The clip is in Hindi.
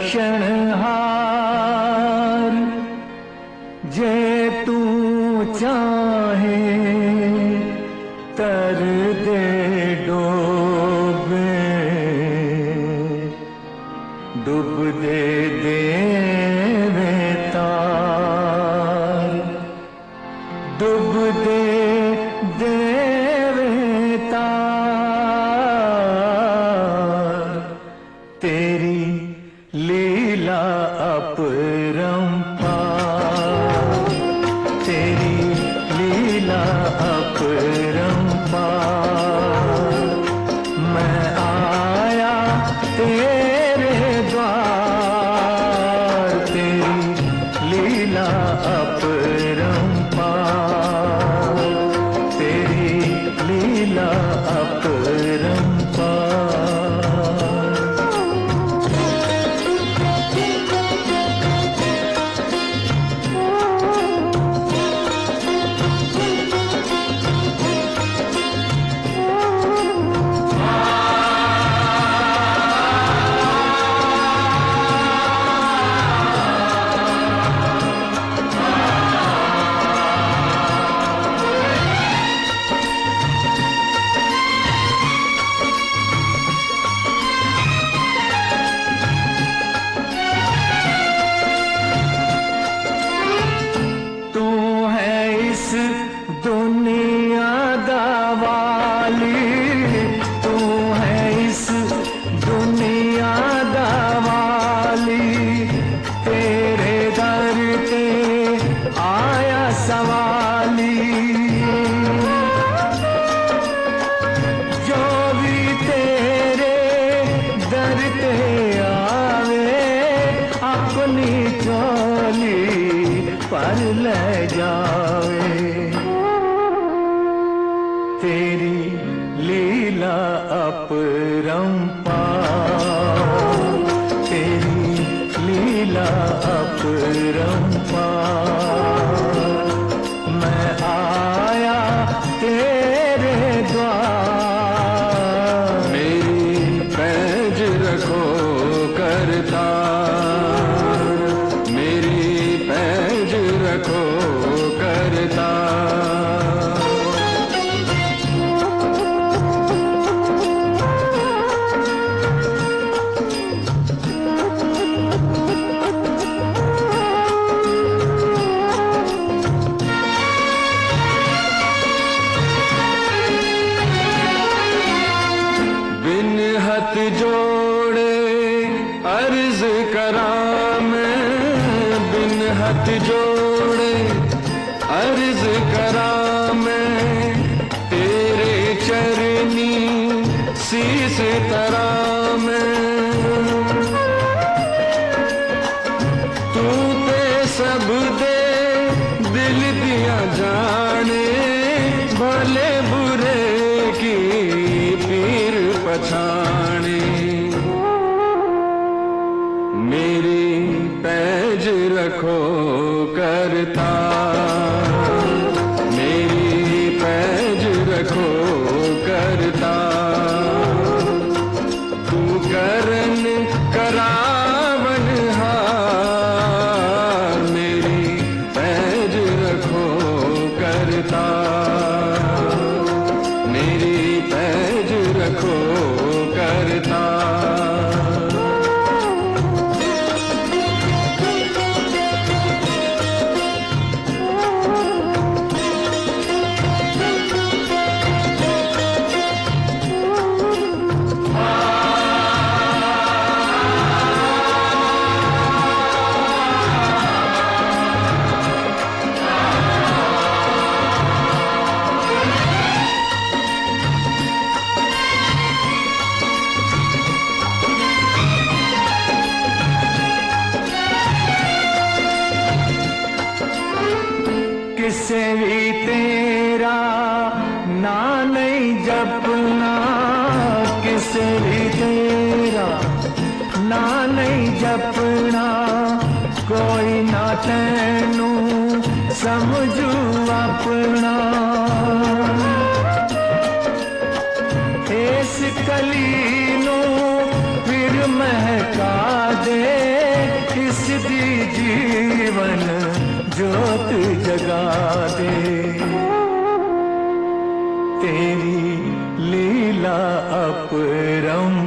बख्शणहार जे तू चाहे तर दे डोबे डूब दे देवे तार डूब दे देवे तार तेरी लीला अपरंपार तेरी लीला अपरंपार मैं आया तेरे द्वार तेरी लीला अपरंपार तेरी लीला अपरंपार। दुनिया दा वाली तू है इस दुनिया दा वाली तेरे दर पे आया सवाली जो भी तेरे दर पे आवे अपनी चोली पर ले जावे तेरी लीला अपरंपार तेरी लीला अपरंपार मैं आया तेरे द्वार मेरी पैज रखो करतार मेरी पैज रखो करतार हाथ जोड़े अर्ज करा मैं बिन हाथ जोड़े अर्ज करा मैं तेरे चरनी शीस तरा मैं तू ते सब दे दिल दिया जाने भले बुरे की पीर पछाने मेरी पैज रखो करतार मेरी पैज रखो करतार तू करन करावनहार मेरी पैज रखो करतार मेरी पैज रखो करतार। किसे भी तेरा ना नहीं जपना किसे भी तेरा ना नहीं जपना कोई ना तैनू समझू अपना इस कली नू फिर महका दे मन ज्योत जगा दे। तेरी लीला अपरंपार